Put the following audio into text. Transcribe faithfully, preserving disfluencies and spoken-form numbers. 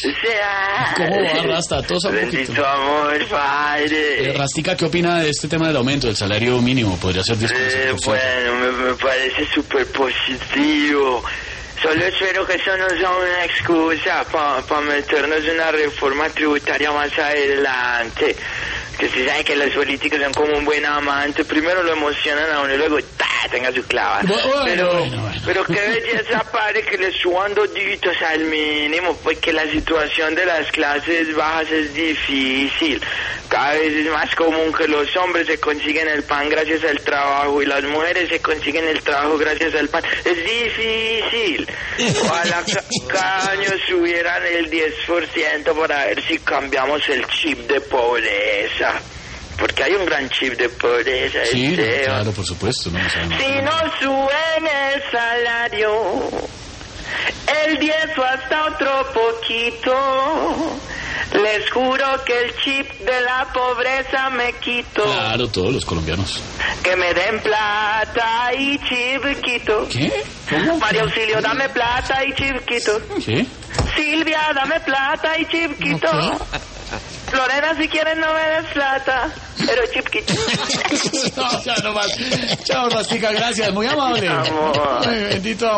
sea. ¿Cómo va, Rasta? Todos a poquito. Bendito amor, padre. Eh, Rastica, ¿qué opina de este tema del aumento del salario mínimo? ¿Podría ser diez por ciento? Eh, bueno, me, me parece súper positivo. Solo espero que eso no sea una excusa para pa meternos en una reforma tributaria más adelante. Que se sabe que los políticos son como un buen amante. Primero lo emocionan a uno y luego ¡tá! Tenga su clava. Bueno, pero, bueno, bueno. pero qué belleza, padre, que le suban dos dígitos al mínimo, porque la situación de las clases bajas es difícil. Cada vez es más común que los hombres se consiguen el pan gracias al trabajo y las mujeres se consiguen el trabajo gracias al pan. Es difícil. Ojalá ca cada año subieran el diez por ciento para ver si cambiamos el chip de pobreza. Porque hay un gran chip de pobreza. Sí, no, Esteban. claro, por supuesto. No, no, Si no suben el salario, el diez o hasta otro poquito, les juro que el chip de la pobreza me quito. Claro, todos los colombianos. Que me den plata y chip quito. ¿Qué? ¿Cómo? María Auxilio, dame plata y chip quito. ¿Qué? Silvia, dame plata y chip quito. Lorena, si quieres no me des plata, pero chip quito. No, ya no más. Chao, Rastica, gracias. Muy amable. Amor. Ay, bendito amor.